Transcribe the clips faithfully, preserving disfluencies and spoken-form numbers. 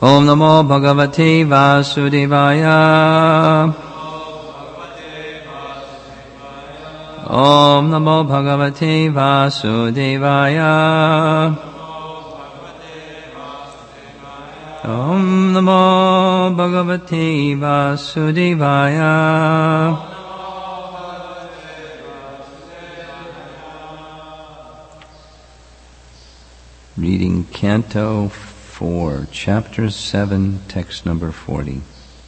Om Namo Bhagavate Vasudevaya. Om Namo Bhagavate Vasudevaya. Om Namo Bhagavate Vasudevaya. Reading Canto four, Chapter seven, text number forty.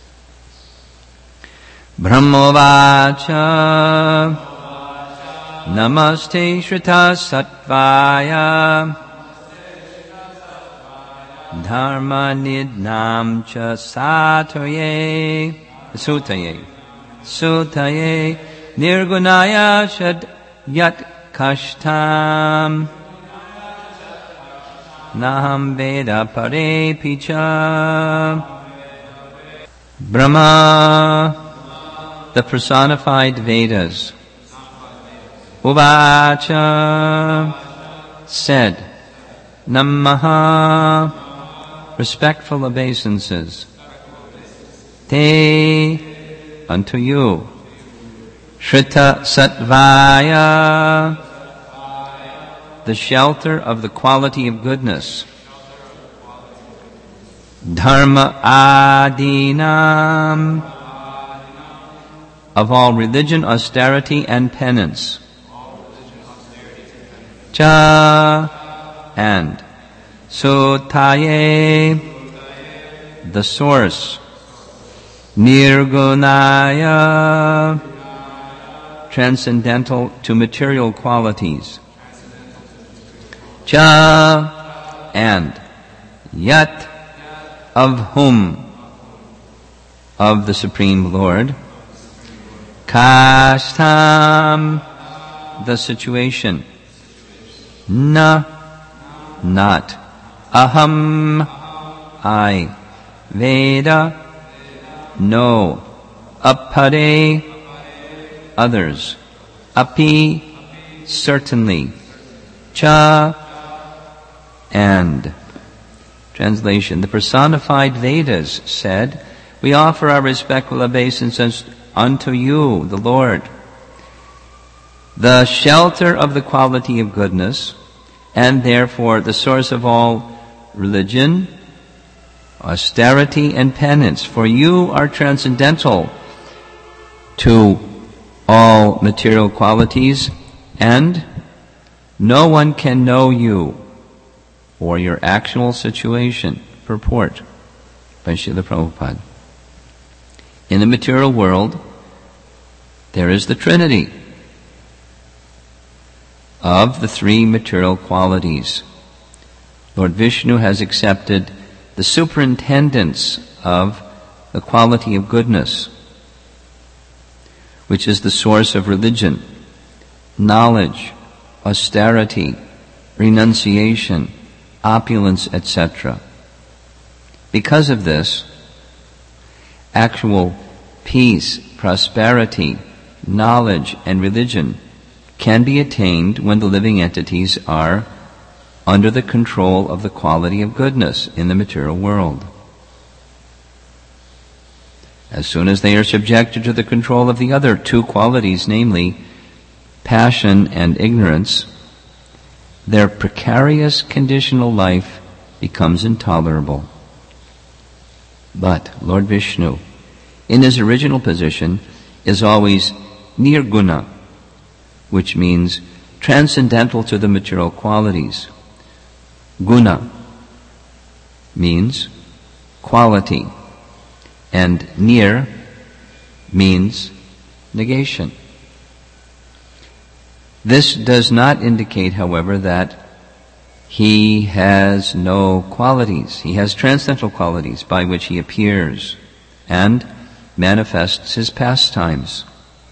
Brahmovacha Namaste Shrita Sattvaya Dharma Nidnam Cha Satoye Sutaye Sutaye Nirgunaya Shad Yat Kashtam Naham Veda Pare Picha. Brahma, the personified Vedas. Uvacha, said. Namaha, respectful obeisances. Te, unto you. Shrita Sattvaya, the shelter of the quality of goodness. Dharma adinam, of all religion, austerity, and penance. Cha, and. Sutaye, the source. Nirgunaya, transcendental to material qualities. Cha, and. Yat, of whom? Of the Supreme Lord. Kashtam, the situation. Na, not. Aham, I. Veda, no. Apare, others. Api, certainly. Cha, and. Translation. The personified Vedas said, we offer our respectful obeisances unto you, the Lord, the shelter of the quality of goodness, and therefore the source of all religion, austerity, and penance. For you are transcendental to all material qualities, and no one can know you or your actual situation. Purport by Srila Prabhupada. In the material world, there is the Trinity of the three material qualities. Lord Vishnu has accepted the superintendence of the quality of goodness, which is the source of religion, knowledge, austerity, renunciation, opulence, et cetera. Because of this, actual peace, prosperity, knowledge, and religion can be attained when the living entities are under the control of the quality of goodness in the material world. As soon as they are subjected to the control of the other two qualities, namely passion and ignorance, their precarious conditional life becomes intolerable. But Lord Vishnu, in his original position, is always nirguna, which means transcendental to the material qualities. Guna means quality, and nir means negation. This does not indicate, however, that he has no qualities. He has transcendental qualities by which he appears and manifests his pastimes.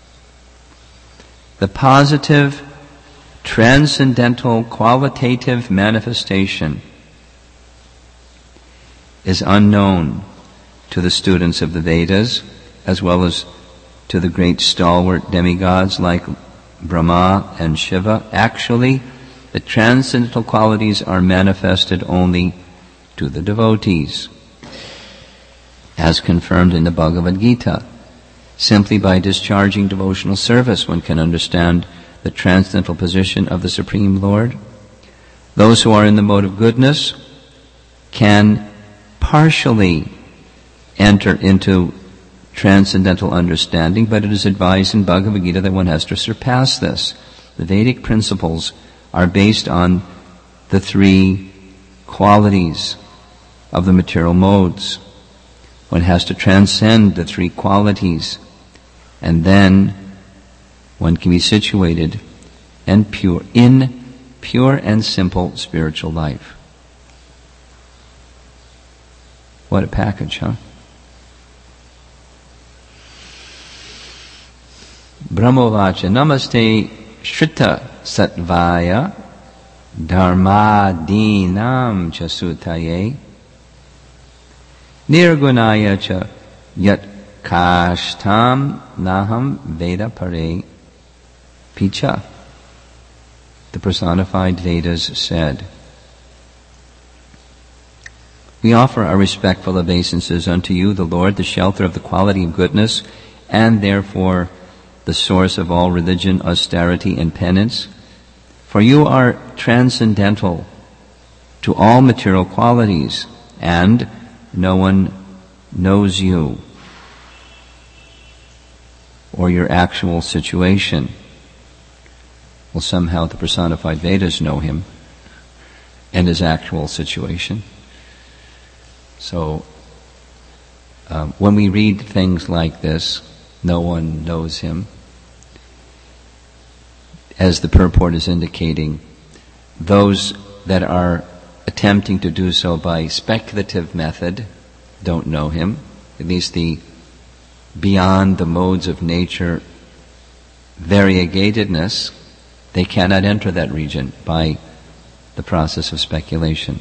The positive, transcendental, qualitative manifestation is unknown to the students of the Vedas, as well as to the great stalwart demigods like Brahma and Shiva. Actually, the transcendental qualities are manifested only to the devotees. as confirmed in the Bhagavad Gita. Simply by discharging devotional service, one can understand the transcendental position of the Supreme Lord. Those who are in the mode of goodness can partially enter into transcendental understanding, but it is advised in Bhagavad Gita that one has to surpass this. The Vedic principles are based on the three qualities of the material modes. One has to transcend the three qualities, and then one can be situated and pure in pure and simple spiritual life. What a package, huh? Brahmovacha namaste shrita satvaya dharmadinam chasutaye nirgunaya cha yat kashtam naham veda pare picha. The personified Vedas said, "We offer our respectful obeisances unto you, the Lord, the shelter of the quality of goodness, and therefore the source of all religion, austerity, and penance. For you are transcendental to all material qualities, and no one knows you or your actual situation." Well, somehow the personified Vedas know him and his actual situation. So, um, when we read things like this, no one knows him, as the purport is indicating, those that are attempting to do so by speculative method don't know him. At least the beyond the modes of nature variegatedness, they cannot enter that region by the process of speculation.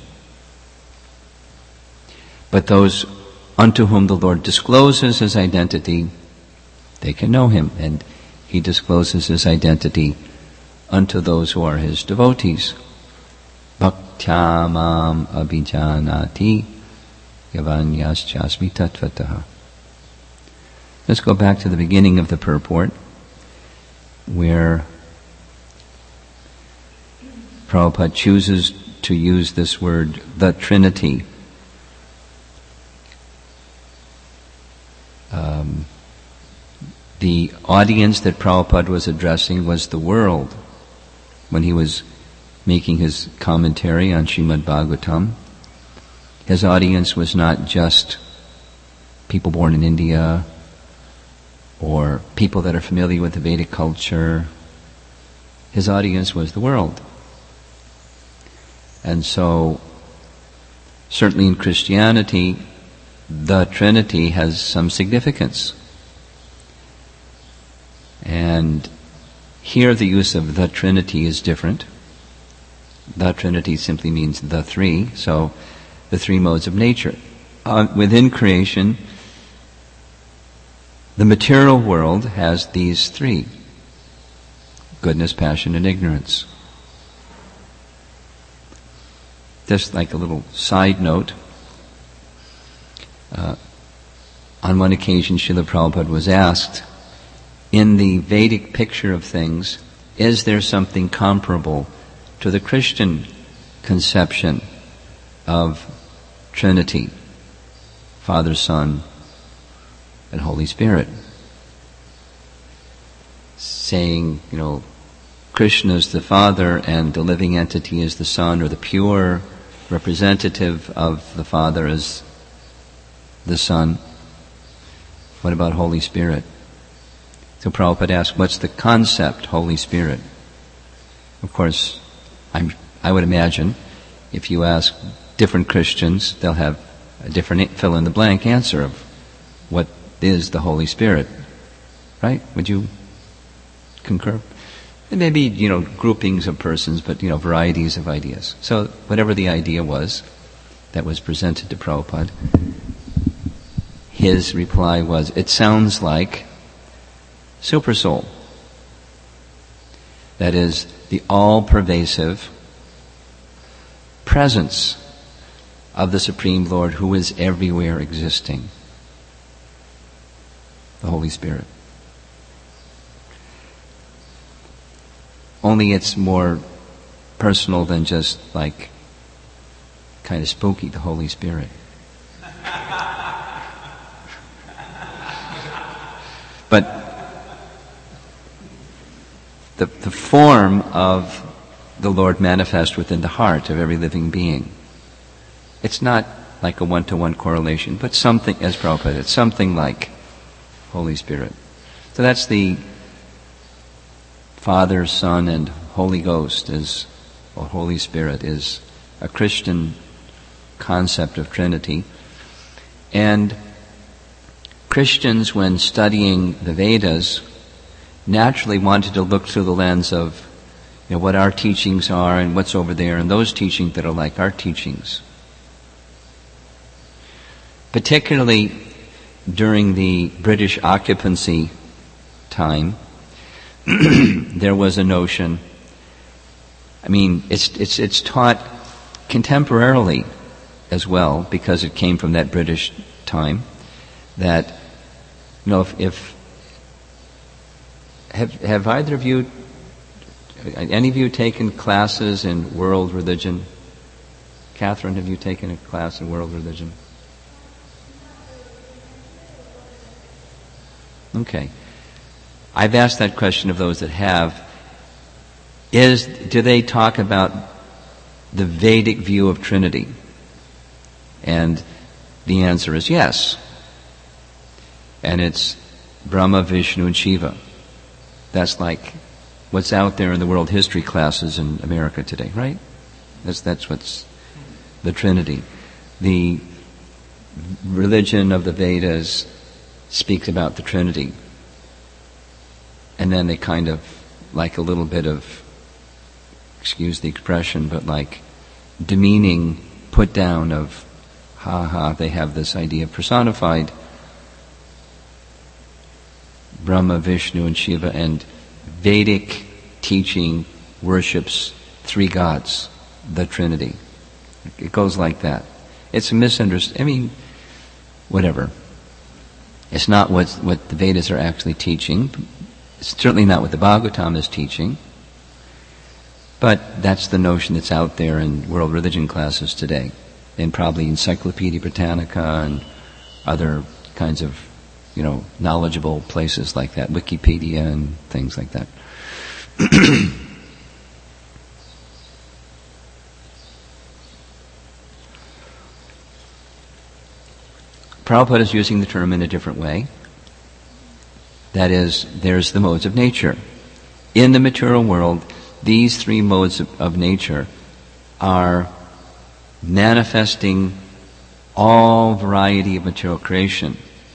But those unto whom the Lord discloses his identity, they can know him, and he discloses his identity unto those who are his devotees. Bhaktyamam abhijanati yavanyaschasmi tatvataha. Let's go back to the beginning of the purport, where Prabhupada chooses to use this word, the Trinity. Um, the audience that Prabhupada was addressing was the world when he was making his commentary on Srimad Bhagavatam. His audience was not just people born in India or people that are familiar with the Vedic culture. His audience was the world. And so, certainly in Christianity, the Trinity has some significance. And here the use of the Trinity is different. The Trinity simply means the three, so the three modes of nature. Uh, within creation, the material world has these three: goodness, passion, and ignorance. Just like a little side note, uh, on one occasion Srila Prabhupada was asked, in the Vedic picture of things, is there something comparable to the Christian conception of Trinity, Father, Son, and Holy Spirit? Saying, you know, Krishna is the Father and the living entity is the Son, or the pure representative of the Father is the Son. What about Holy Spirit? So Prabhupada asked, what's the concept, Holy Spirit? Of course, I'm, I would imagine if you ask different Christians, they'll have a different fill-in-the-blank answer of what is the Holy Spirit. Right? Would you concur? There may be, you know, groupings of persons, but, you know, varieties of ideas. So whatever the idea was that was presented to Prabhupada, his reply was, it sounds like Supersoul. That is, the all-pervasive presence of the Supreme Lord who is everywhere existing. the Holy Spirit. Only it's more personal than just like kind of spooky, the Holy Spirit. But the, the form of the Lord manifest within the heart of every living being. It's not like a one-to-one correlation, but something, as Prabhupada put it, something like Holy Spirit. So that's the Father, Son, and Holy Ghost, is, or Holy Spirit, is a Christian concept of Trinity. And Christians, when studying the Vedas, naturally wanted to look through the lens of, you know, what our teachings are and what's over there, and those teachings that are like our teachings. Particularly during the British occupancy time, there was a notion, I mean, it's, it's, it's taught contemporarily as well, because it came from that British time, that, you know, if, if have, have either of you, any of you taken classes in world religion? Catherine, have you taken a class in world religion? Okay. I've asked that question of those that have. Is, do they talk about the Vedic view of Trinity? And the answer is yes. And it's Brahma, Vishnu, and Shiva. That's like what's out there in the world history classes in America today, right? That's, that's what's the Trinity. The religion of the Vedas speaks about the Trinity. And then they kind of, like a little bit of, excuse the expression, but like demeaning put down of, ha ha, they have this idea of personified Brahma, Vishnu, and Shiva, and Vedic teaching worships three gods, the Trinity. It goes like that. It's a misunderstanding. I mean, whatever. It's not what, what the Vedas are actually teaching. It's certainly not what the Bhagavatam is teaching. But that's the notion that's out there in world religion classes today. And probably Encyclopedia Britannica and other kinds of, you know, knowledgeable places like that, Wikipedia and things like that. Prabhupada is using the term in a different way. That is, there's the modes of nature. In the material world, these three modes of, of nature are manifesting all variety of material creation.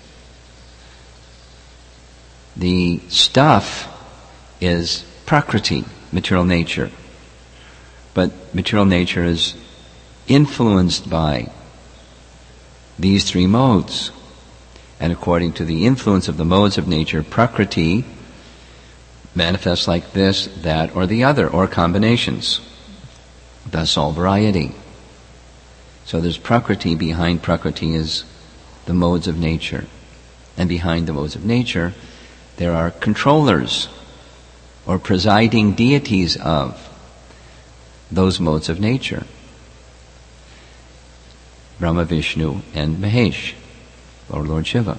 The stuff is prakriti, material nature. But material nature is influenced by these three modes. And according to the influence of the modes of nature, prakriti manifests like this, that, or the other, or combinations. Thus all variety. So there's prakriti. Behind prakriti is the modes of nature. And behind the modes of nature, there are controllers, or presiding deities of those modes of nature. Brahma, Vishnu, and Mahesh, or Lord Shiva.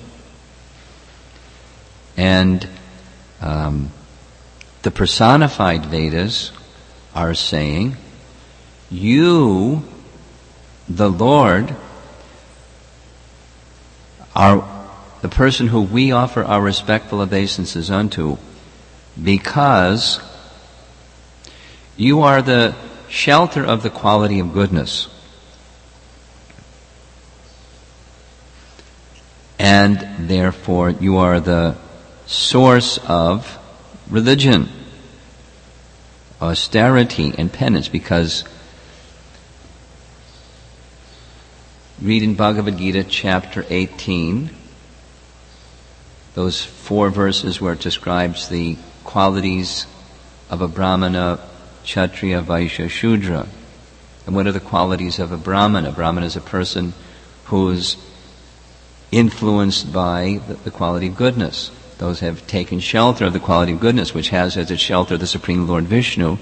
And um, the personified Vedas are saying, you, the Lord, are the person who we offer our respectful obeisances unto, because you are the shelter of the quality of goodness. And therefore you are the source of religion, austerity, and penance, because read in Bhagavad Gita chapter eighteen, those four verses where it describes the qualities of a Brahmana, Kshatriya, Vaishya, Shudra. And what are the qualities of a Brahmana? A Brahmana is a person whose influenced by the, the quality of goodness. Those have taken shelter of the quality of goodness, which has as its shelter the Supreme Lord Vishnu.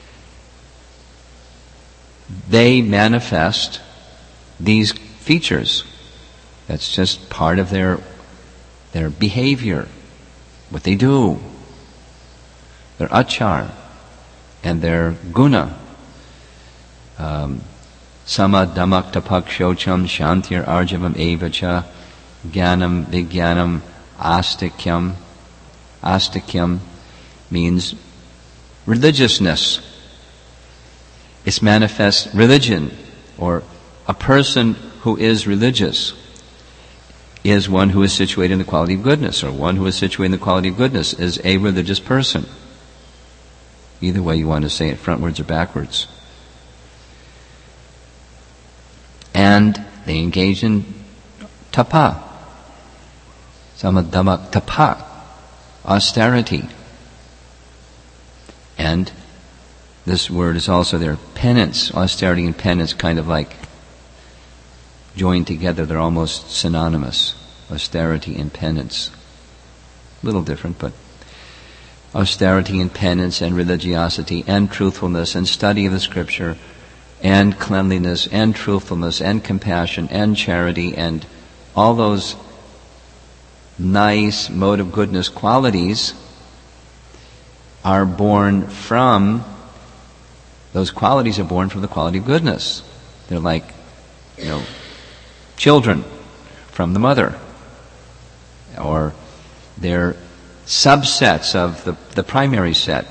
They manifest these features. That's just part of their their behavior, what they do, their achar, and their guna. Um, Sama dhamak tapak shocham shantir arjavam evacha jnanam vijnanam astikyam. Astikyam means religiousness. It manifests religion, or a person who is religious is one who is situated in the quality of goodness, or one who is situated in the quality of goodness is a religious person. Either way you want to say it, frontwards or backwards. And they engage in tapa, samadhamma tapa, austerity. And this word is also there, penance. Austerity and penance kind of like joined together. They're almost synonymous. Austerity and penance. A little different, but austerity and penance and religiosity and truthfulness and study of the scripture and cleanliness and truthfulness and compassion and charity and all those nice mode of goodness qualities are born from, those qualities are born from the quality of goodness. They're like, you know, children from the mother. Or they're subsets of the, the primary set.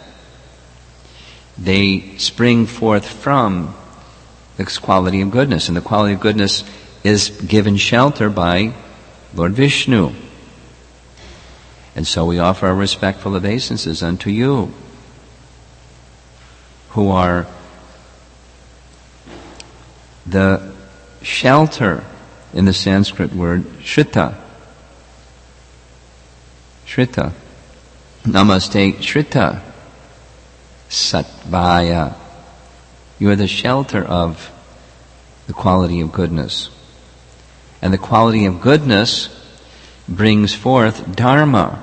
They spring forth from this quality of goodness, and the quality of goodness is given shelter by Lord Vishnu. And so we offer our respectful obeisances unto you, who are the shelter in the Sanskrit word Shrita. Shrita. Namaste Shrita Sattvaya. You are the shelter of the quality of goodness. And the quality of goodness brings forth Dharma.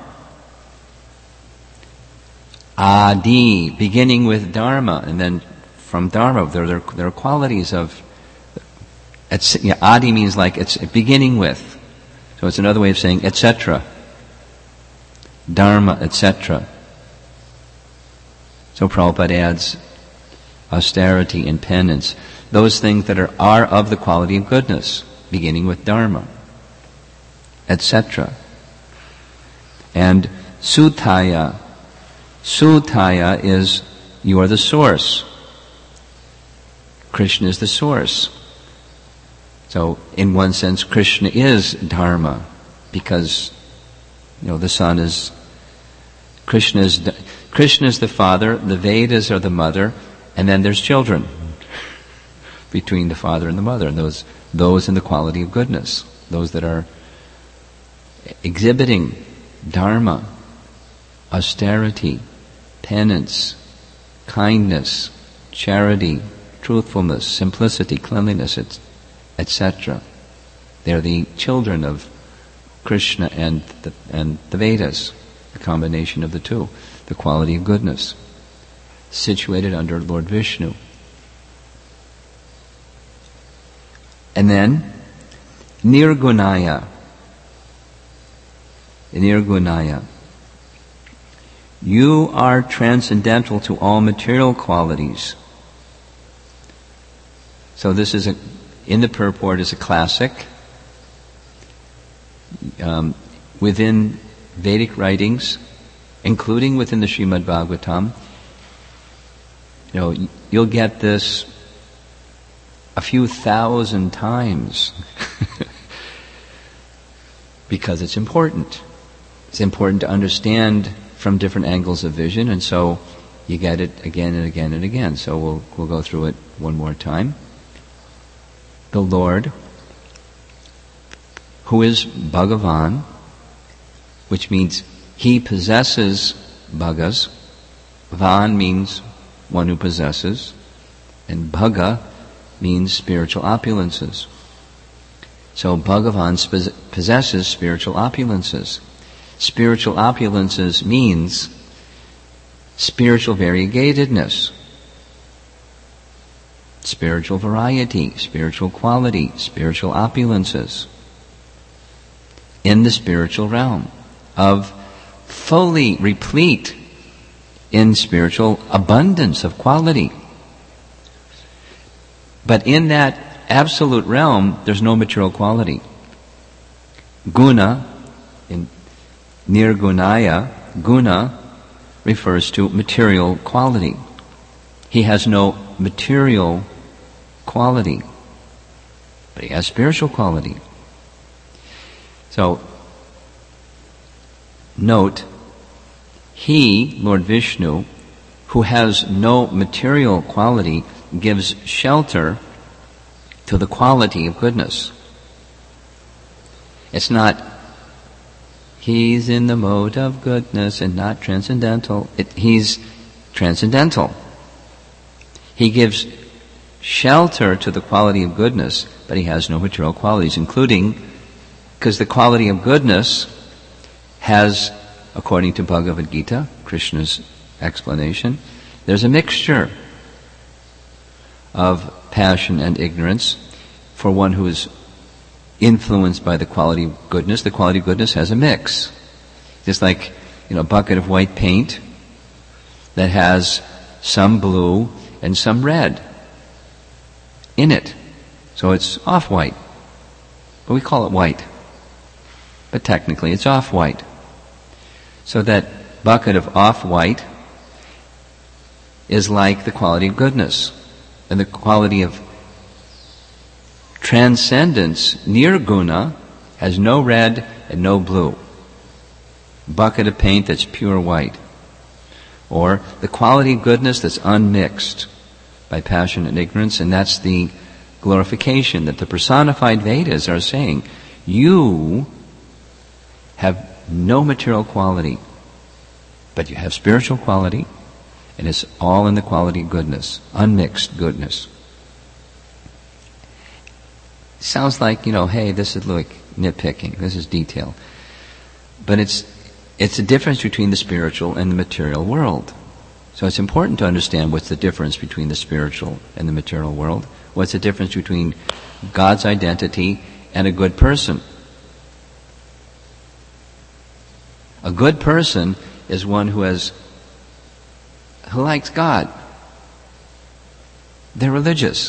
Adi, beginning with Dharma, and then from Dharma there, there, there are qualities of, it's, yeah, Adi means like it's beginning with. So it's another way of saying et cetera. Dharma, et cetera. So Prabhupada adds austerity and penance, those things that are, are of the quality of goodness, beginning with Dharma, et cetera. And Sutaya, Sutaya is, you are the source. Krishna is the source. So, in one sense, Krishna is Dharma, because, you know, the son is, Krishna is, Krishna is the father, the Vedas are the mother, and then there's children between the father and the mother, and those, those in the quality of goodness, those that are exhibiting Dharma, austerity, penance, kindness, charity, truthfulness, simplicity, cleanliness, et cetera. They're the children of Krishna and the, and the Vedas, the combination of the two, the quality of goodness, situated under Lord Vishnu. And then, Nirgunaya. Nirgunaya. You are transcendental to all material qualities. So this is a, in the purport is a classic. Um, within Vedic writings, including within the Srimad Bhagavatam, you know, you'll get this a few thousand times because it's important. It's important to understand from different angles of vision, and so you get it again and again and again. So we'll we'll go through it one more time. The Lord, who is Bhagavan, which means He possesses bhagas. Van means one who possesses, and bhaga means spiritual opulences. So Bhagavan possesses spiritual opulences. Spiritual opulences means spiritual variegatedness, spiritual variety, spiritual quality, spiritual opulences in the spiritual realm, of fully replete in spiritual abundance of quality. But in that absolute realm, there's no material quality. Guna, in Nirgunaya, guna refers to material quality. He has no material quality, but he has spiritual quality. So, note, he, Lord Vishnu, who has no material quality, gives shelter to the quality of goodness. It's not, he's in the mode of goodness and not transcendental. It, he's transcendental. He gives shelter to the quality of goodness, but he has no material qualities, including, because the quality of goodness has, according to Bhagavad Gita, Krishna's explanation, there's a mixture of passion and ignorance. For one who is influenced by the quality of goodness, the quality of goodness has a mix. Just like, you know, a bucket of white paint that has some blue and some red in it. So it's off-white. But we call it white. But technically it's off-white. So that bucket of off-white is like the quality of goodness. And the quality of transcendence, nirguna, has no red and no blue. Bucket of paint that's pure white. Or the quality of goodness that's unmixed by passion and ignorance, and that's the glorification that the personified Vedas are saying. You have no material quality, but you have spiritual quality, and it's all in the quality of goodness, unmixed goodness. Sounds like, you know, hey, this is like nitpicking, this is detail. But it's it's a difference between the spiritual and the material world. So it's important to understand what's the difference between the spiritual and the material world. What's the difference between God's identity and a good person? A good person is one who has who likes God. They're religious.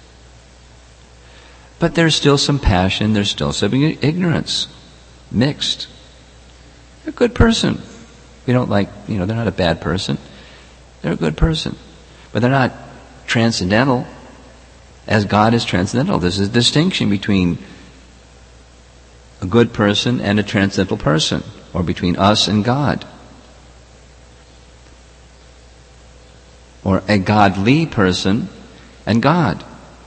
But there's still some passion, there's still some ignorance, mixed. They're a good person. We don't like, you know, they're not a bad person. They're a good person. But they're not transcendental, as God is transcendental. There's a distinction between a good person and a transcendental person, or between us and God. Or a godly person and God.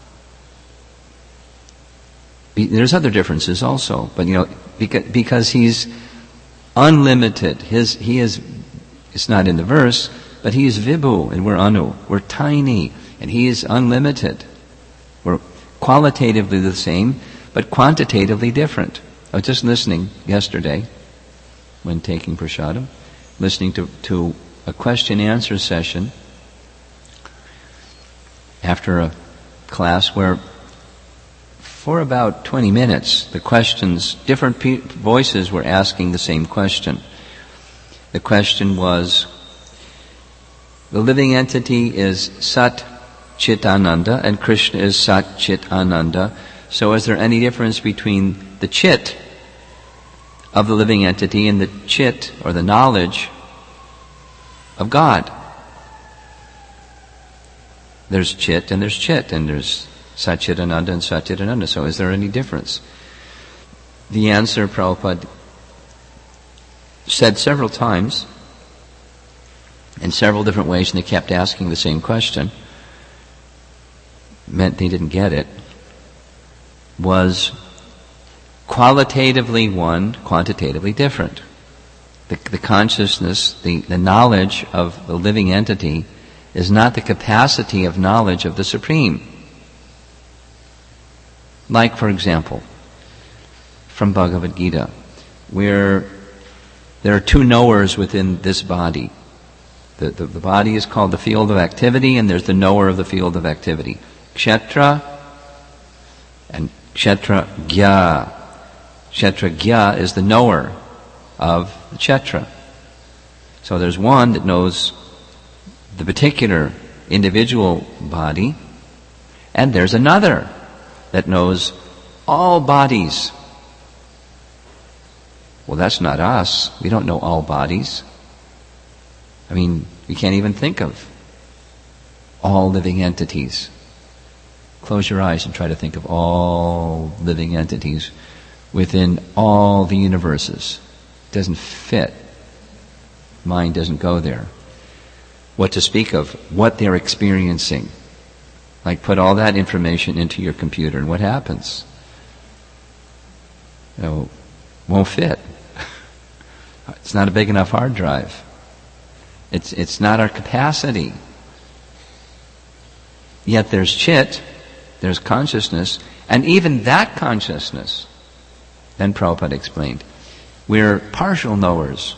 There's other differences also, but you know, because, because he's unlimited. His, he is, it's not in the verse, but he is Vibhu and we're Anu. We're tiny and he is unlimited. We're qualitatively the same, but quantitatively different. I was just listening yesterday when taking prasadam, listening to, to a question answer session after a class where for about twenty minutes, the questions, different pe- voices were asking the same question. The question was, the living entity is Sat Chit Ananda and Krishna is Sat Chit Ananda. So is there any difference between the Chit of the living entity and the Chit, or the knowledge, of God? There's Chit and there's Chit, and there's Satchitananda and Satchitananda. So is there any difference? The answer, Prabhupada said several times, in several different ways, and they kept asking the same question, meant they didn't get it, was qualitatively one, quantitatively different. The, the consciousness, the, the knowledge of the living entity is not the capacity of knowledge of the Supreme. Like, for example, from Bhagavad Gita, where there are two knowers within this body. The, the, the body is called the field of activity, and there's the knower of the field of activity. Kshetra and Kshetragya. Kshetragya is the knower of the Kshetra. So there's one that knows the particular individual body, and there's another that knows all bodies. Well, that's not us. We don't know all bodies. I mean, we can't even think of all living entities. Close your eyes and try to think of all living entities within all the universes. It doesn't fit. Mind doesn't go there. What to speak of what they're experiencing. Like, put all that information into your computer, and what happens? You know, won't fit. It's not a big enough hard drive. It's it's not our capacity. Yet there's chit, there's consciousness, and even that consciousness, then Prabhupada explained, we're partial knowers.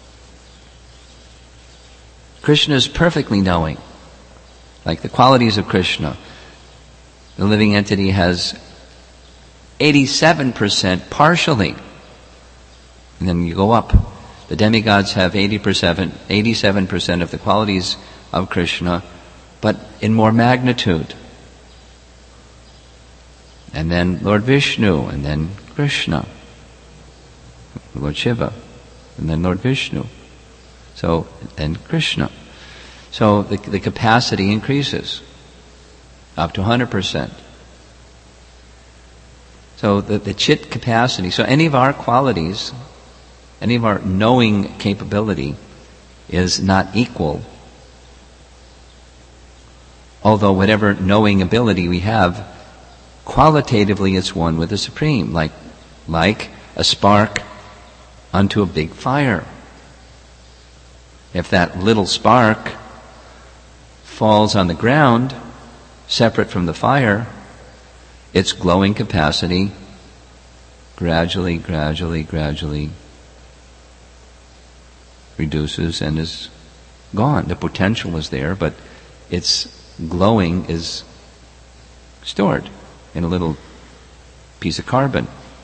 Krishna is perfectly knowing. Like the qualities of Krishna. The living entity has eighty-seven percent partially. And then you go up. The demigods have eighty percent, eighty-seven percent of the qualities of Krishna, but in more magnitude. And then Lord Vishnu, and then Krishna. Lord Shiva, and then Lord Vishnu. So, then Krishna. So the, the capacity increases up to one hundred percent. So the, the chit capacity, so any of our qualities, any of our knowing capability is not equal. Although whatever knowing ability we have, qualitatively it's one with the Supreme, like, like a spark unto a big fire. If that little spark falls on the ground, separate from the fire, its glowing capacity gradually, gradually, gradually reduces and is gone. The potential is there, but its glowing is stored in a little piece of carbon.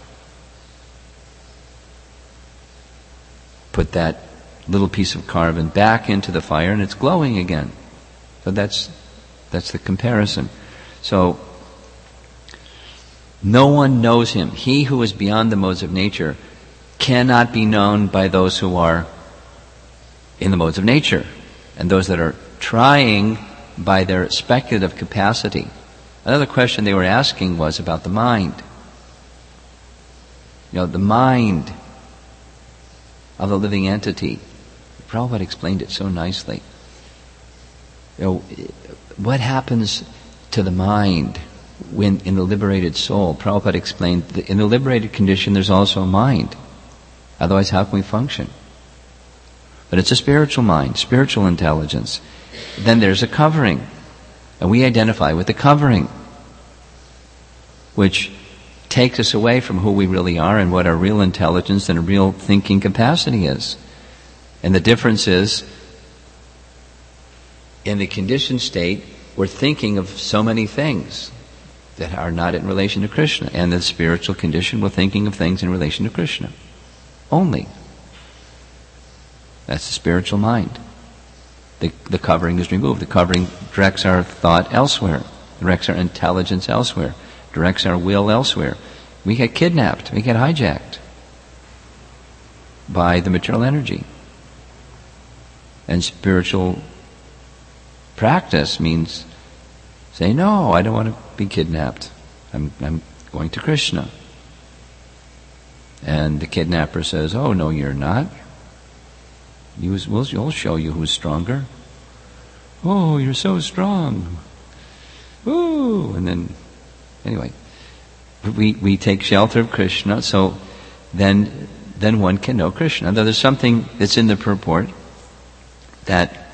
Put that little piece of carbon back into the fire and it's glowing again. So that's that's the comparison. So no one knows him. He who is beyond the modes of nature cannot be known by those who are in the modes of nature, and those that are trying by their speculative capacity. Another question they were asking was about the mind. You know, the mind of the living entity. Prabhupada explained it so nicely. You know, what happens to the mind when in the liberated soul? Prabhupada explained that in the liberated condition there's also a mind. Otherwise, how can we function? But it's a spiritual mind, spiritual intelligence. Then there's a covering. And we identify with the covering, which takes us away from who we really are and what our real intelligence and real thinking capacity is. And the difference is, in the conditioned state, we're thinking of so many things that are not in relation to Krishna. And in the spiritual condition, we're thinking of things in relation to Krishna. Only. That's the spiritual mind. The, the covering is removed. The covering directs our thought elsewhere, directs our intelligence elsewhere, directs our will elsewhere. We get kidnapped, we get hijacked by the material energy. And spiritual practice means say, no, I don't want to be kidnapped. I'm, I'm going to Krishna. And the kidnapper says, oh, no, you're not. You, we'll, we'll show you who's stronger. Oh, you're so strong. Ooh, and then, anyway, we we take shelter of Krishna, so then then one can know Krishna. Though there's something that's in the purport that,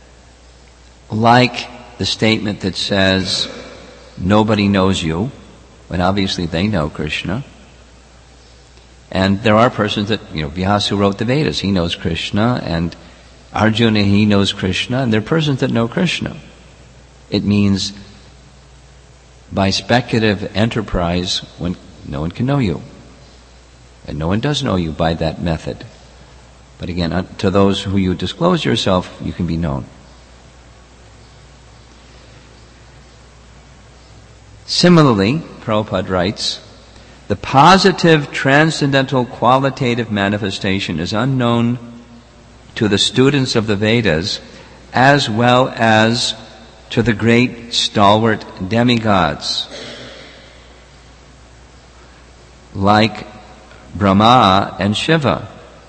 like the statement that says, nobody knows you, but obviously they know Krishna, And there are persons that, you know, Vyasa who wrote the Vedas, he knows Krishna, and Arjuna, he knows Krishna, and there are persons that know Krishna. It means by speculative enterprise, when no one can know you. And no one does know you by that method. But again, to those who you disclose yourself, you can be known. Similarly, Prabhupada writes, the positive transcendental qualitative manifestation is unknown to the students of the Vedas as well as to the great stalwart demigods like Brahma and Shiva.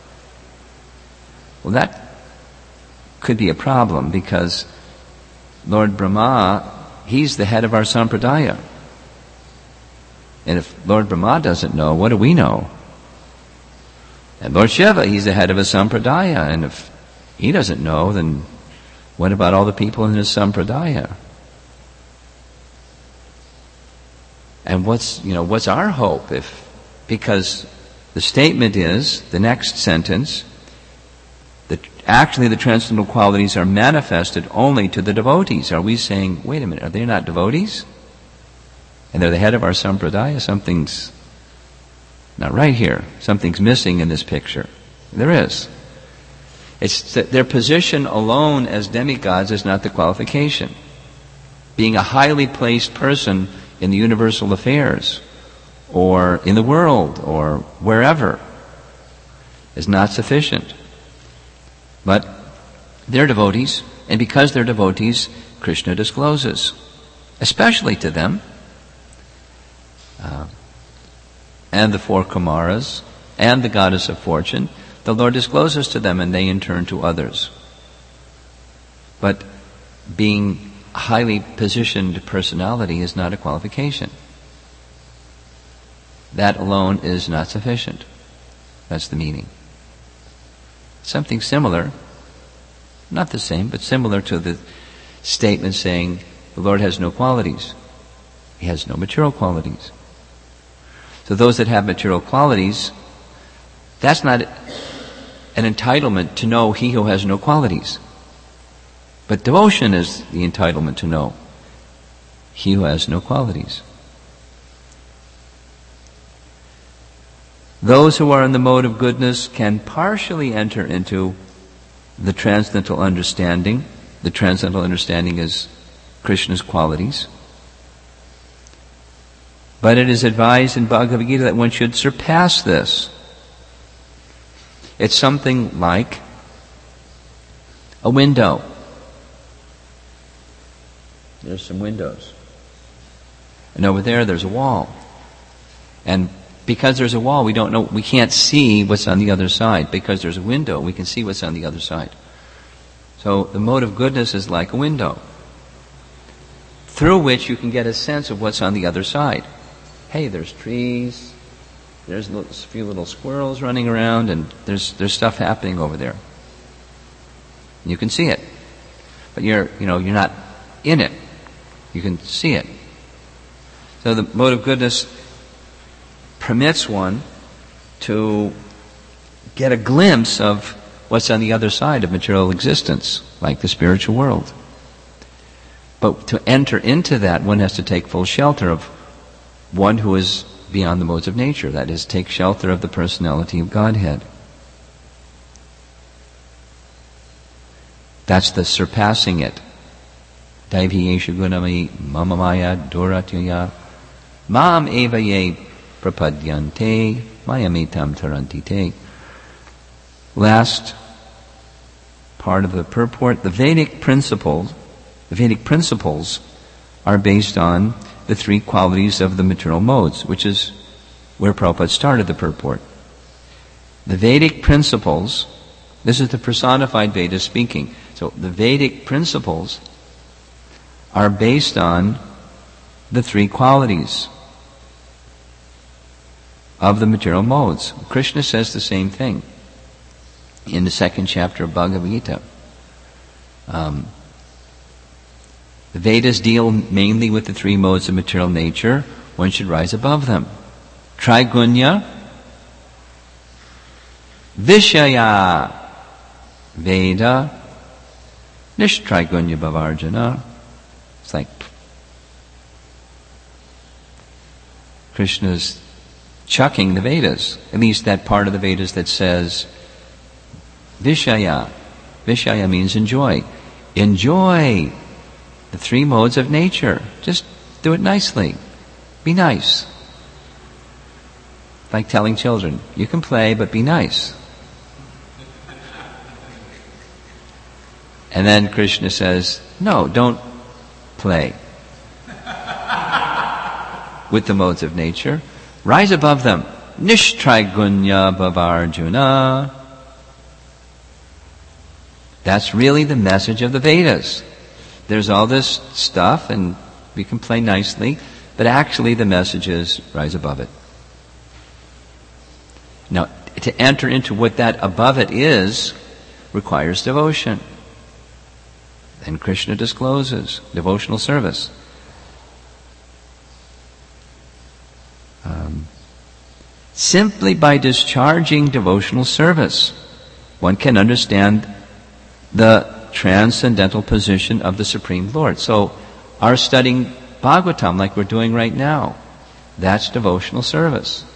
Well, that could be a problem because Lord Brahma, he's the head of our sampradaya. And if Lord Brahma doesn't know, what do we know? And Lord Shiva, he's the head of a sampradaya. And if he doesn't know, then what about all the people in his sampradaya? And what's, you know, what's our hope if, because the statement is, the next sentence, that actually the transcendental qualities are manifested only to the devotees. Are we saying, wait a minute, are they not devotees? And they're the head of our sampradaya? Something's not right here. Something's missing in this picture. There is. It's that their position alone as demigods is not the qualification. Being a highly placed person in the universal affairs, or in the world, or wherever, is not sufficient. But they're devotees, and because they're devotees, Krishna discloses, especially to them, uh, and the four Kumaras, and the goddess of fortune. The Lord discloses to them, and they in turn to others. But being a highly positioned personality is not a qualification. That alone is not sufficient. That's the meaning. Something similar, not the same, but similar to the statement saying the Lord has no qualities. He has no material qualities. So those that have material qualities, that's not an entitlement to know he who has no qualities. But devotion is the entitlement to know he who has no qualities. Those who are in the mode of goodness can partially enter into the transcendental understanding. The transcendental understanding is Krishna's qualities. But it is advised in Bhagavad Gita that one should surpass this. It's something like a window. There's some windows. And over there, there's a wall. And because there's a wall, we don't know, we can't see what's on the other side. Because there's a window, we can see what's on the other side. So the mode of goodness is like a window, through which you can get a sense of what's on the other side. Hey, there's trees, there's a few little squirrels running around, and there's there's stuff happening over there. You can see it, but you're you know you're not in it. You can see it. So the mode of goodness permits one to get a glimpse of what's on the other side of material existence, like the spiritual world. But to enter into that, one has to take full shelter of one who is beyond the modes of nature, that is, take shelter of the personality of Godhead. That's the surpassing it. Daivi yesha gunami mamamaya duratya mam eva ye prapadyante mayamitam tarantite. Last part of the purport, the Vedic principles, the Vedic principles are based on the three qualities of the material modes, which is where Prabhupada started the purport. The Vedic principles, this is the personified Vedas speaking. So the Vedic principles are based on the three qualities of the material modes. Krishna says the same thing in the second chapter of Bhagavad Gita. Um, The Vedas deal mainly with the three modes of material nature. One should rise above them. Trigunya, Vishaya Veda Nishtraigunya Bhavarjana. It's like Krishna's chucking the Vedas, at least that part of the Vedas that says Vishaya. Vishaya means enjoy. Enjoy the three modes of nature. Just do it nicely. Be nice. Like telling children, you can play, but be nice. And then Krishna says, no, don't play with the modes of nature. Rise above them. Nishtraigunya Bhavarjuna. That's really the message of the Vedas. There's all this stuff, and we can play nicely, but actually the message is rise above it. Now, to enter into what that above it is requires devotion. And Krishna discloses devotional service. Um, simply by discharging devotional service, one can understand the transcendental position of the Supreme Lord. So, our studying Bhagavatam, like we're doing right now, that's devotional service.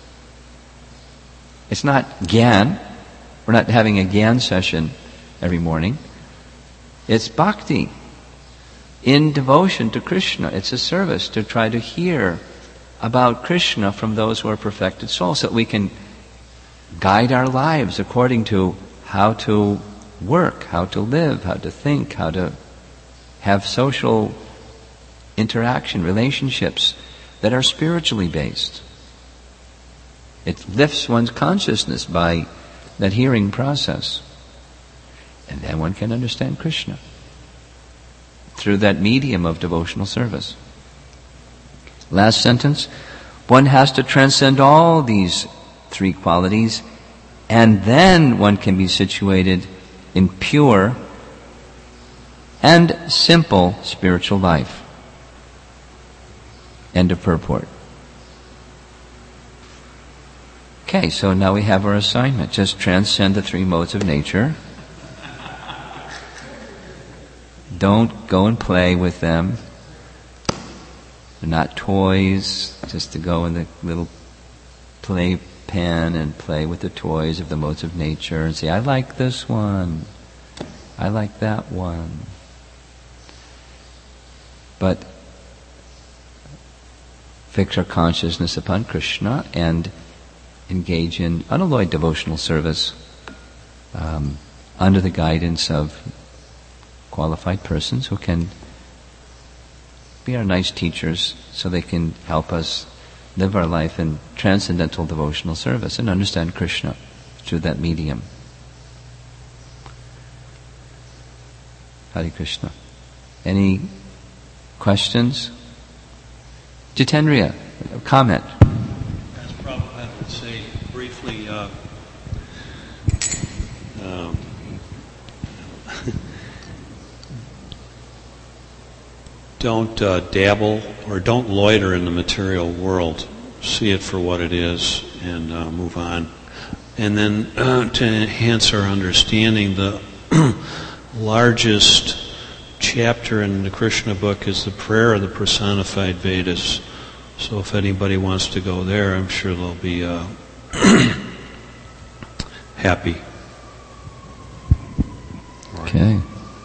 It's not Gyan. We're not having a Gyan session every morning. It's bhakti. In devotion to Krishna. It's a service to try to hear about Krishna from those who are perfected souls, so that we can guide our lives according to how to work, how to live, how to think, how to have social interaction, relationships that are spiritually based. It lifts one's consciousness by that hearing process. And then one can understand Krishna through that medium of devotional service. Last sentence. One has to transcend all these three qualities, and then one can be situated in pure and simple spiritual life. End of purport. Okay, so now we have our assignment. Just transcend the three modes of nature. Don't go and play with them. They're not toys, just to go in the little play pen and play with the toys of the modes of nature and say, I like this one. I like that one. But fix our consciousness upon Krishna and engage in unalloyed devotional service um, under the guidance of qualified persons who can be our nice teachers, so they can help us live our life in transcendental devotional service and understand Krishna through that medium. Hare Krishna. Any questions? Jitendriya, a comment. As Prabhupada would say briefly, uh, um, don't uh, dabble or don't loiter in the material world. See it for what it is and uh, move on. And then uh, to enhance our understanding, the largest chapter in the Krishna book is the prayer of the personified Vedas. So if anybody wants to go there, I'm sure they'll be uh, happy. Okay.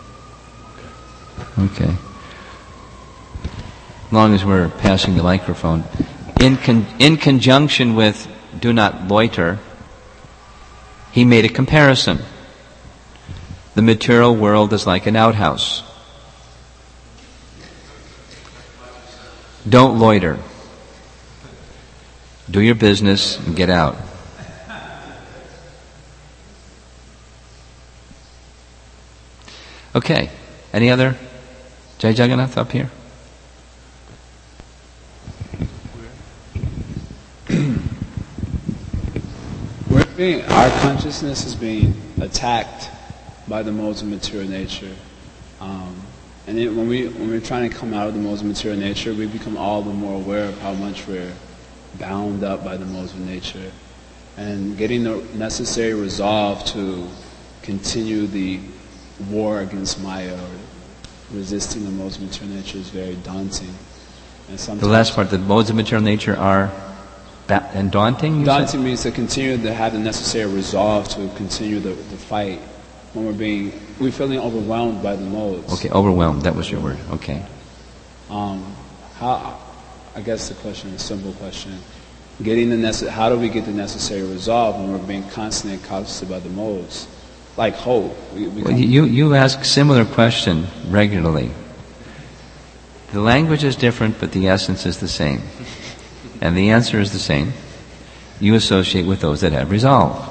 Okay. As long as we're passing the microphone. In con- in conjunction with do not loiter, he made a comparison. The material world is like an outhouse. Don't loiter. Do your business and get out. Okay. Any other? Jai Jagannath up here. We're being, our consciousness is being attacked by the modes of material nature. Um, and it, when, we, when we're trying to come out of the modes of material nature, we become all the more aware of how much we're bound up by the modes of nature. and getting the necessary resolve to continue the war against Maya, or resisting the modes of material nature, is very daunting. And the last part, the modes of material nature are ba- and daunting? You daunting said? means to continue to have the necessary resolve to continue the, the fight when we're being, we're feeling overwhelmed by the modes. Okay, overwhelmed, that was your word, okay. Um, how, I guess the question is a simple question. Getting the nece- how do we get the necessary resolve when we're being constantly accosted by the modes? Like hope. We, we well, you, you ask similar question regularly. The language is different, but the essence is the same. And the answer is the same. You associate with those that have resolve.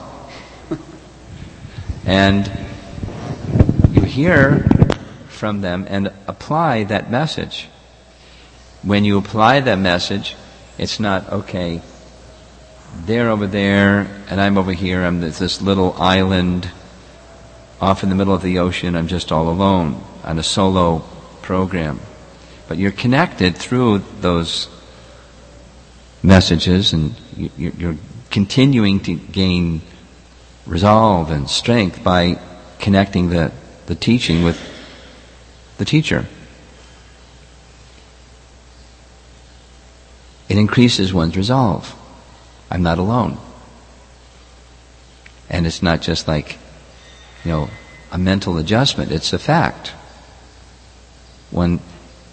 And you hear from them and apply that message. When you apply that message, it's not, okay, they're over there and I'm over here, I'm this, this little island off in the middle of the ocean, I'm just all alone on a solo program. But you're connected through those messages, and you're continuing to gain resolve and strength by connecting the, the teaching with the teacher. It increases one's resolve. I'm not alone. And it's not just like, you know, a mental adjustment. It's a fact. One,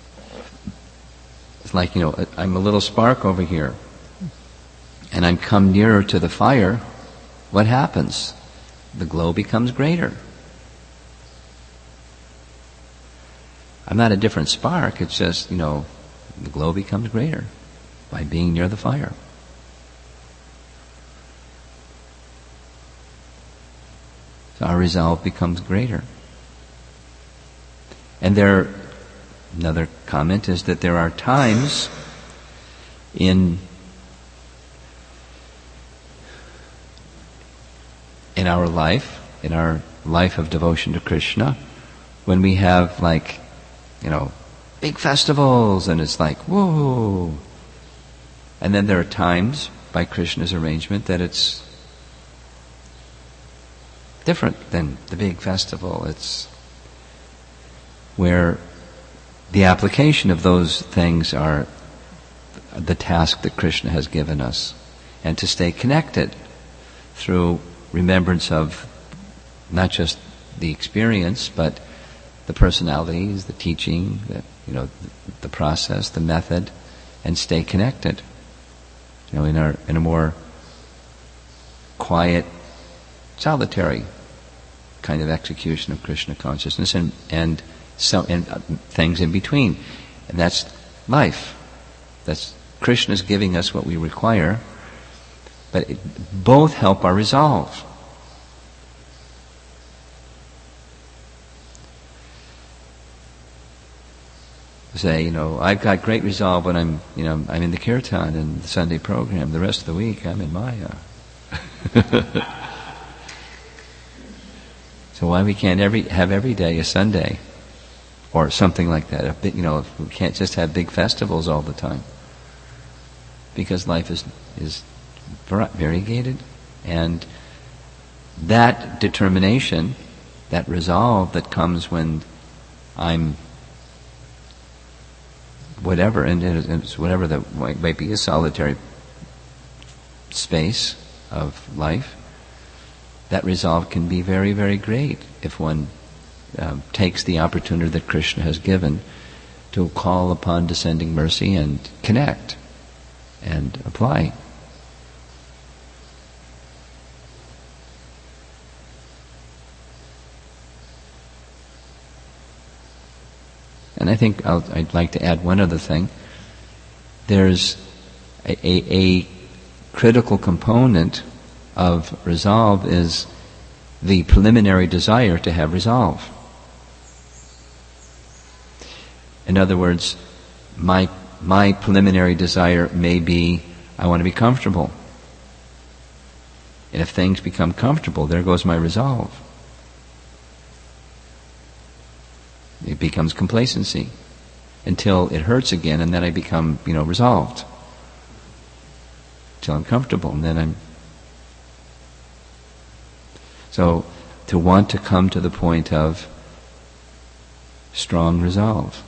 it's like, you know, I'm a little spark over here, and I come nearer to the fire. What happens? The glow becomes greater. I'm not a different spark. It's just, you know, the glow becomes greater by being near the fire. So our resolve becomes greater. And there, another comment is that there are times in in our life, in our life of devotion to Krishna, when we have, like, you know, big festivals, and it's like, whoa. And then there are times, by Krishna's arrangement, that it's different than the big festival. It's where the application of those things are the task that Krishna has given us, and to stay connected through remembrance of not just the experience, but the personalities, the teaching, the, you know, the, the process, the method, and stay connected. You know, in our in a more quiet, solitary kind of execution of Krishna consciousness, and and so and uh, things in between, and that's life. That's Krishna's giving us what we require, but it, both help our resolve. Say, you know, I've got great resolve when I'm, you know, I'm in the kirtan and the Sunday program. The rest of the week, I'm in Maya. So why we can't every have every day a Sunday, or something like that? A big, you know, we can't just have big festivals all the time, because life is is variegated, and that determination, that resolve that comes when I'm whatever, and it's whatever that might be a solitary space of life, that resolve can be very, very great if one um, takes the opportunity that Krishna has given to call upon descending mercy and connect and apply. And I think I'll, I'd like to add one other thing. There's a, a, a critical component of resolve is the preliminary desire to have resolve. In other words, my my preliminary desire may be, I want to be comfortable. And if things become comfortable, there goes my resolve. It becomes complacency until it hurts again, and then I become, you know, resolved. Till I'm comfortable, and then I'm So, to want to come to the point of strong resolve.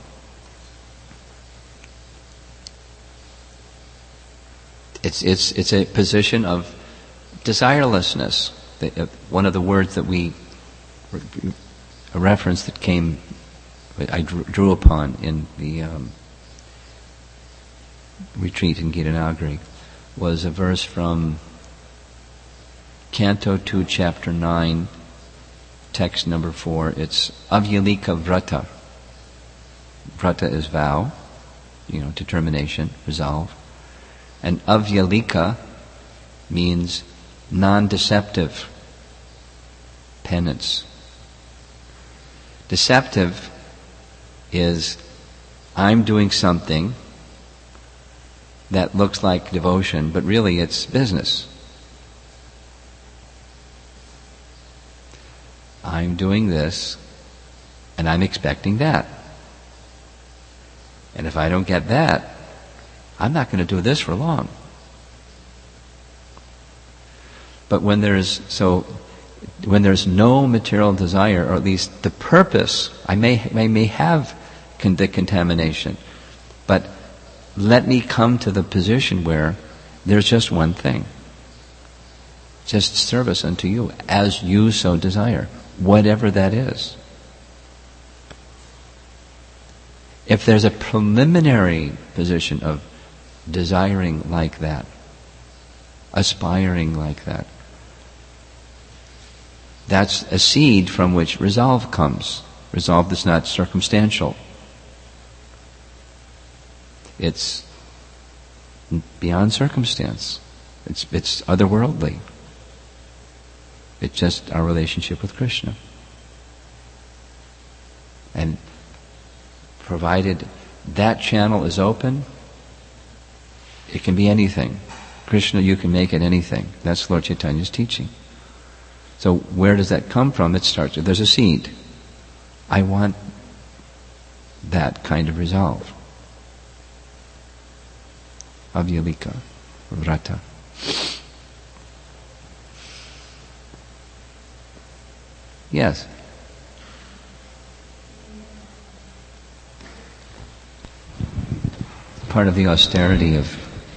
It's, it's, it's a position of desirelessness. The, uh, one of the words that we, a reference that came, I drew, drew upon in the um, retreat in Gitanagari was a verse from Canto two, Chapter nine, text number four. It's Avyalika Vrata. Vrata is vow, you know, determination, resolve. And Avyalika means non-deceptive penance. Deceptive is I'm doing something that looks like devotion, but really it's business. I'm doing this, and I'm expecting that. And if I don't get that, I'm not going to do this for long. But when there's so, when there's no material desire, or at least the purpose, I may I may have con- the contamination, but let me come to the position where there's just one thing, just service unto you, as you so desire, whatever that is. If there's a preliminary position of desiring like that, aspiring like that, that's a seed from which resolve comes. Resolve that's not circumstantial. It's beyond circumstance. It's it's otherworldly. It's just our relationship with Krishna. And provided that channel is open, it can be anything. Krishna, you can make it anything. That's Lord Chaitanya's teaching. So where does that come from? It starts, there's a seed. I want that kind of resolve. Avyalika, Vrata. Yes. Part of the austerity of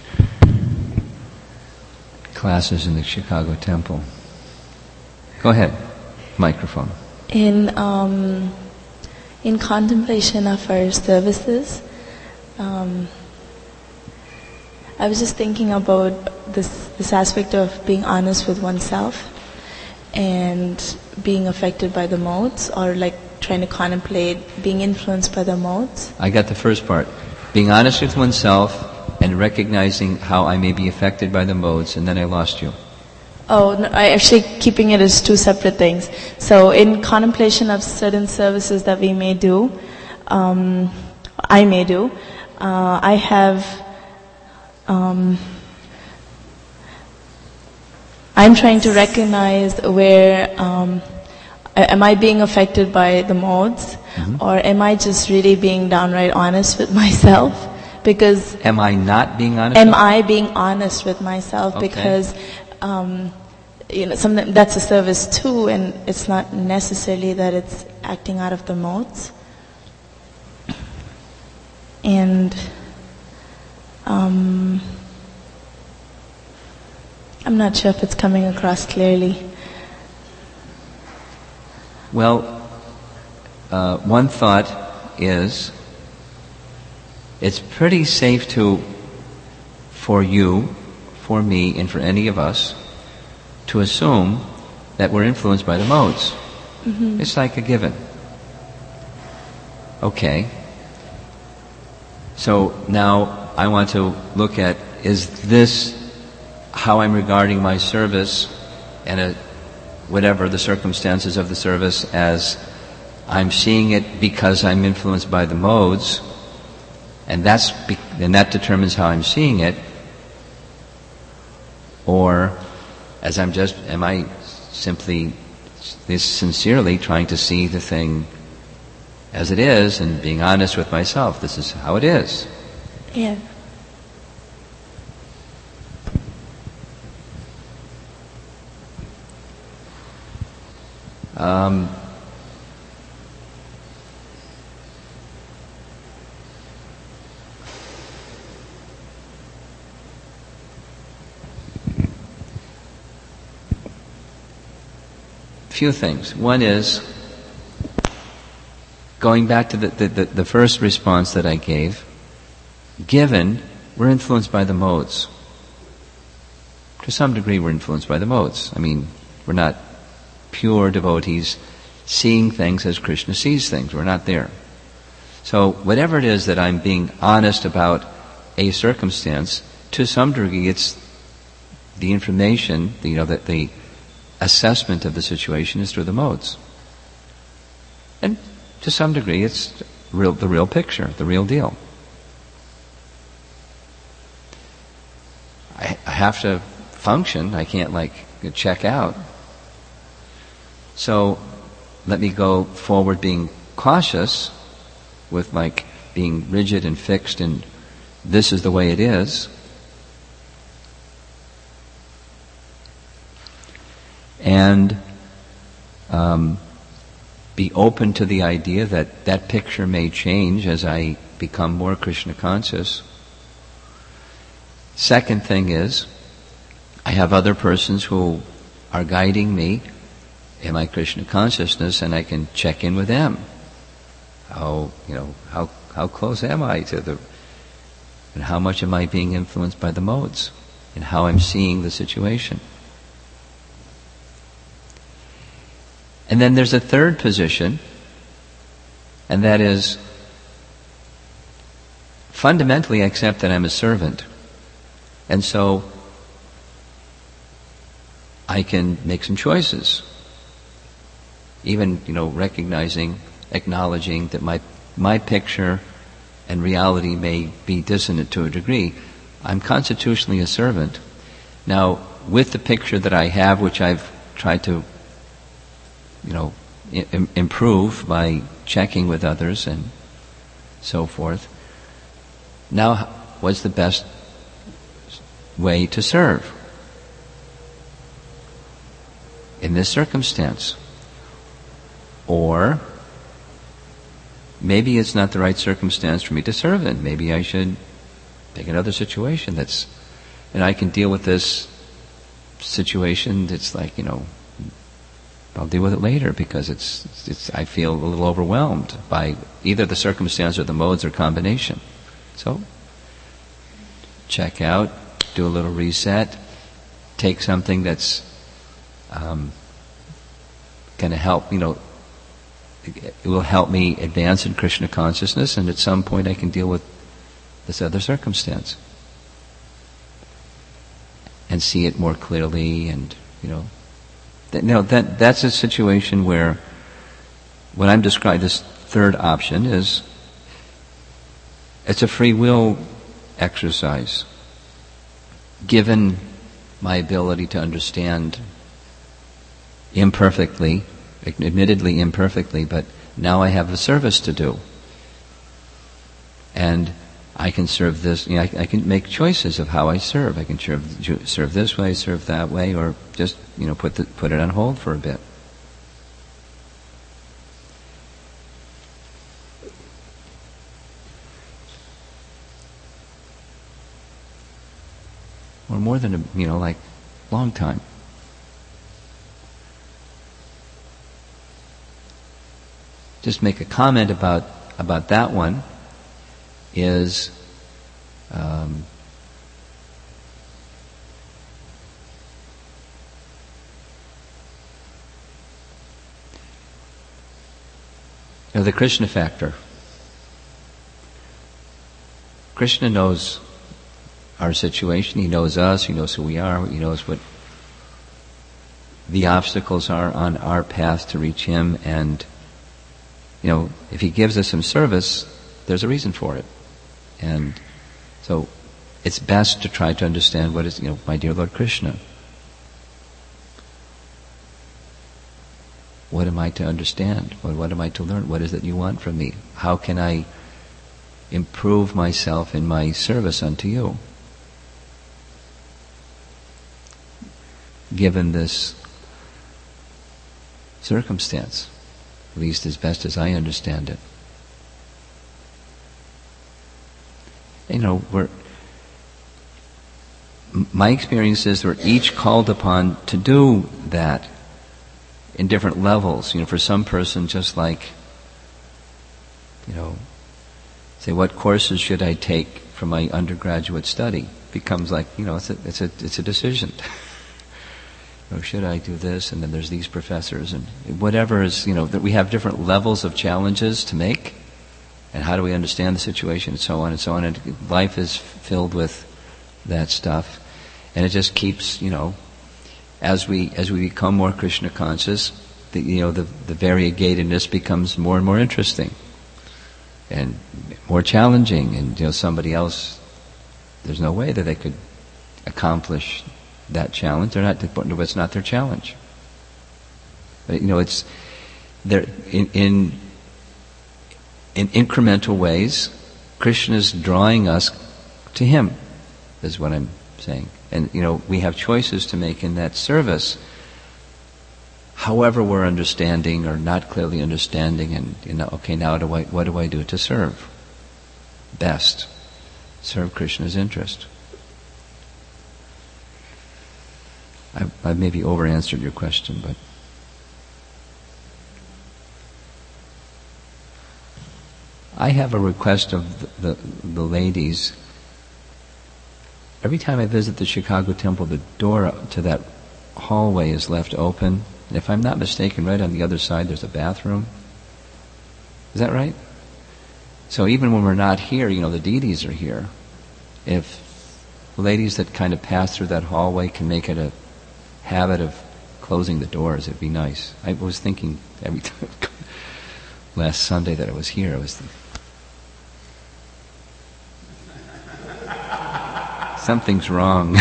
classes in the Chicago Temple. Go ahead, microphone. In um, in contemplation of our services, um, I was just thinking about this this aspect of being honest with oneself and being affected by the modes, or like trying to contemplate being influenced by the modes. I got the first part. Being honest with oneself and recognizing how I may be affected by the modes, and then I lost you. Oh, no, I actually keeping it as two separate things. So in contemplation of certain services that we may do, um, I may do, uh, I have, um, I'm trying to recognize where, um, am I being affected by the modes, mm-hmm. or am I just really being downright honest with myself? Because am I not being honest? Am I being honest with myself? Okay. Because um, you know, something that's a service too, and it's not necessarily that it's acting out of the modes. And um, I'm not sure if it's coming across clearly. Well, uh, one thought is it's pretty safe to, for you, for me, and for any of us, to assume that we're influenced by the modes. Mm-hmm. It's like a given. Okay. So now I want to look at, is this how I'm regarding my service and a, whatever the circumstances of the service, as I'm seeing it because I'm influenced by the modes, and that's be, and that determines how I'm seeing it, or as I'm just, am I simply this sincerely trying to see the thing as it is and being honest with myself? This is how it is. Yeah. Um, few things. One is, going back to the, the, the, the first response that I gave, given we're influenced by the modes. To some degree we're influenced by the modes. I mean, we're not pure devotees seeing things as Krishna sees things. We're not there. So whatever it is that I'm being honest about a circumstance, to some degree it's the information, you know, that the assessment of the situation is through the modes. And to some degree it's real, the real picture, the real deal. I, I have to function. I can't like check out. So let me go forward being cautious with like being rigid and fixed and this is the way it is. And um, be open to the idea that that picture may change as I become more Krishna conscious. Second thing is, I have other persons who are guiding me in my Krishna consciousness, and I can check in with them. How, you know, how how close am I to the, and how much am I being influenced by the modes, and how I'm seeing the situation. And then there's a third position, and that is fundamentally accept that I'm a servant. And so I can make some choices. Even, you know, recognizing, acknowledging that my my picture and reality may be dissonant to a degree. I'm constitutionally a servant. Now, with the picture that I have, which I've tried to you know, I- improve by checking with others and so forth. Now, what's the best way to serve in this circumstance? Or maybe it's not the right circumstance for me to serve in. Maybe I should pick another situation that's, and I can deal with this situation that's like, you know, I'll deal with it later because it's, it's, I feel a little overwhelmed by either the circumstance or the modes or combination. So, check out, do a little reset, take something that's um, going to help, you know, it will help me advance in Krishna consciousness, and at some point I can deal with this other circumstance and see it more clearly, and, you know, No, that that's a situation where what I'm describing, this third option, is it's a free will exercise. Given my ability to understand imperfectly, admittedly imperfectly, but now I have a service to do. And I can serve this, you know, I, I can make choices of how I serve. I can serve, serve this way, serve that way, or just, you know, put the, put it on hold for a bit. Or more than a, you know, like, long time. Just make a comment about, about that one. Is um, you know, the Krishna factor. Krishna knows our situation. He knows us. He knows who we are. He knows what the obstacles are on our path to reach Him. And, you know, if He gives us some service, there's a reason for it. And so it's best to try to understand what is, you know, my dear Lord Krishna. What am I to understand? What, what am I to learn? What is it you want from me? How can I improve myself in my service unto you? Given this circumstance, at least as best as I understand it. You know, we're, my experience is we're each called upon to do that in different levels. You know, for some person, just like, you know, say, what courses should I take for my undergraduate study? Becomes like, you know, it's a, it's a, it's a decision. You know, should I do this? And then there's these professors and whatever is, you know, that we have different levels of challenges to make. And how do we understand the situation and so on and so on. And life is filled with that stuff. And it just keeps, you know, as we as we become more Krishna conscious, the, you know, the, the variegatedness becomes more and more interesting. And more challenging. And, you know, somebody else, there's no way that they could accomplish that challenge. They're not, it's not their challenge. But, you know, it's, there in, in in incremental ways, Krishna is drawing us to Him, is what I'm saying. And, you know, we have choices to make in that service. However we're understanding or not clearly understanding, and, you know, okay, now do I, what do I do to serve best? Serve Krishna's interest. I, I maybe over-answered your question, but... I have a request of the, the, the ladies. Every time I visit the Chicago temple, the door to that hallway is left open. And if I'm not mistaken, right on the other side there's a bathroom. Is that right? So even when we're not here, you know, the deities are here. If ladies that kind of pass through that hallway can make it a habit of closing the doors, it'd be nice. I was thinking every time, last Sunday that I was here, I was thinking, something's wrong.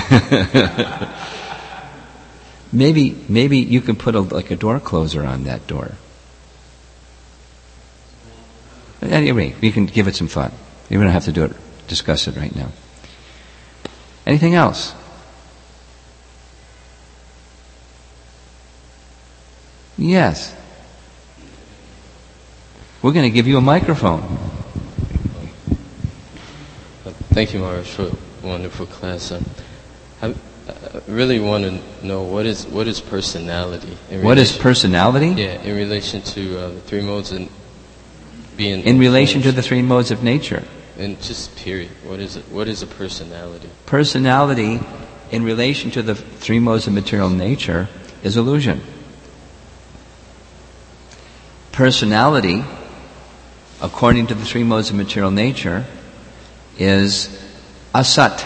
maybe, maybe you can put a, like a door closer on that door. Anyway, you can give it some thought. You don't have to do it, discuss it right now. Anything else? Yes. We're going to give you a microphone. Thank you, Maharaj, for a wonderful class. Uh, I, I really want to know what is what is personality? In what is personality? Yeah, in relation to uh, the three modes and being in relation to the three modes of nature. And just period. What is it? What is a personality? Personality, in relation to the three modes of material nature, is illusion. Personality, according to the three modes of material nature, is asat.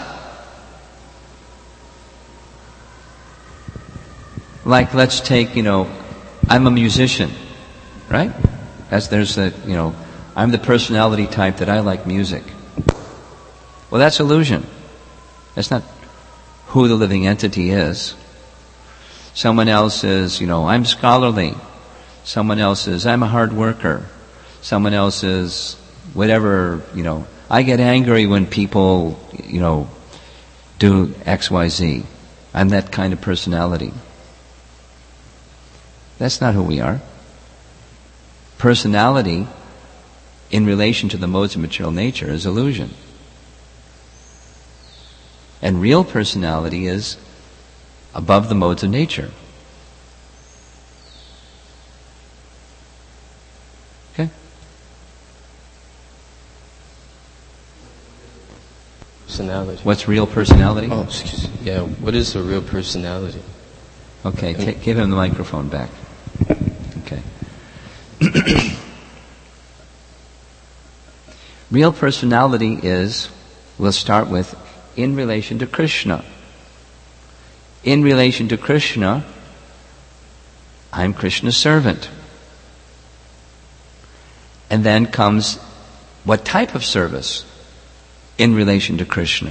Like, let's take, you know, I'm a musician, right? As there's the, you know, I'm the personality type that I like music. Well, that's illusion. That's not who the living entity is. Someone else is, you know, I'm scholarly. Someone else is, I'm a hard worker. Someone else is, whatever, you know, I get angry when people, you know, do X, Y, Z. I'm that kind of personality. That's not who we are. Personality, in relation to the modes of material nature, is illusion. And real personality is above the modes of nature. Okay? Personality. What's real personality? Oh, excuse me. Yeah, what is a real personality? Okay, t- give him the microphone back. Okay. Real personality is, we'll start with, in relation to Krishna. In relation to Krishna, I'm Krishna's servant. And then comes, what type of service? In relation to Krishna.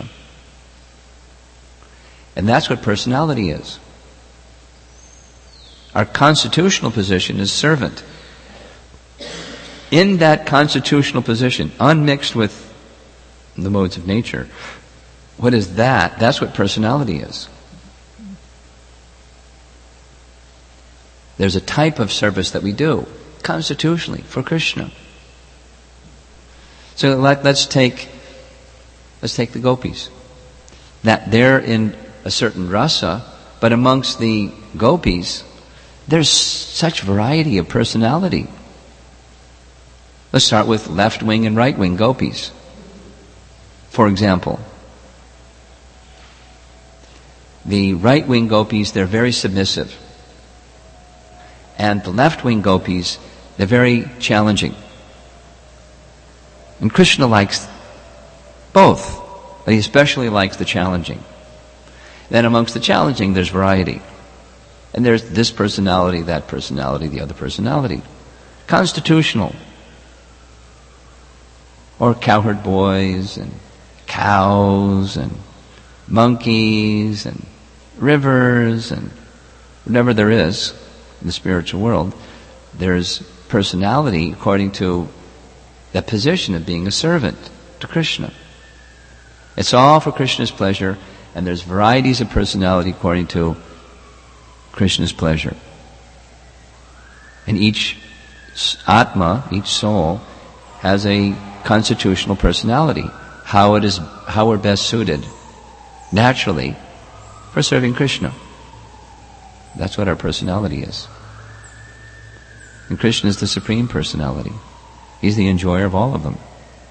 And that's what personality is. Our constitutional position is servant. In that constitutional position, unmixed with the modes of nature, what is that? That's what personality is. There's a type of service that we do, constitutionally, for Krishna. So let, let's take, let's take the gopis. That they're in a certain rasa, but amongst the gopis, there's such variety of personality. Let's start with left-wing and right-wing gopis. For example, the right-wing gopis, they're very submissive. And the left-wing gopis, they're very challenging. And Krishna likes both, but he especially likes the challenging. Then amongst the challenging, there's variety. And there's this personality, that personality, the other personality. Constitutional. Or cowherd boys, and cows, and monkeys, and rivers, and whatever there is in the spiritual world, there's personality according to the position of being a servant to Krishna. It's all for Krishna's pleasure, and there's varieties of personality according to Krishna's pleasure. And each Atma, each soul, has a constitutional personality, how it is, how we're best suited, naturally, for serving Krishna. That's what our personality is. And Krishna is the Supreme Personality. He's the enjoyer of all of them.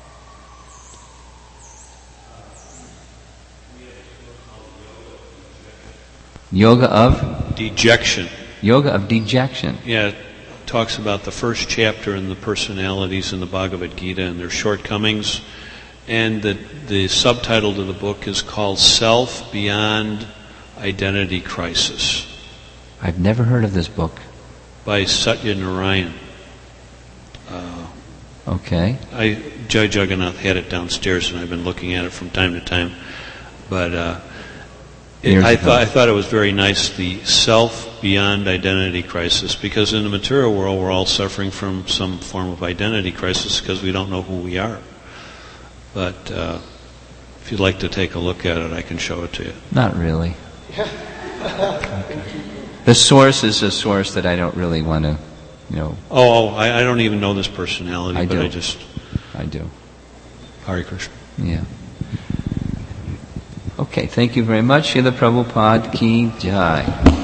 Yoga of? Dejection. Yoga of dejection. Yeah, it talks about the first chapter in the personalities in the Bhagavad Gita and their shortcomings. And the, the subtitle to the book is called Self Beyond Identity Crisis. I've never heard of this book. By Satya Narayan. Uh, okay. I, Jai Jagannath had it downstairs, and I've been looking at it from time to time. But uh, it, I thought I thought it was very nice, the self beyond identity crisis, because in the material world we're all suffering from some form of identity crisis because we don't know who we are. But uh, if you'd like to take a look at it, I can show it to you. Not really. The source is a source that I don't really want to, you know. Oh, I, I don't even know this personality, I but do. I just... I do. Hare Krishna. Yeah. Okay, thank you very much. Srila Prabhupada Ki Jai.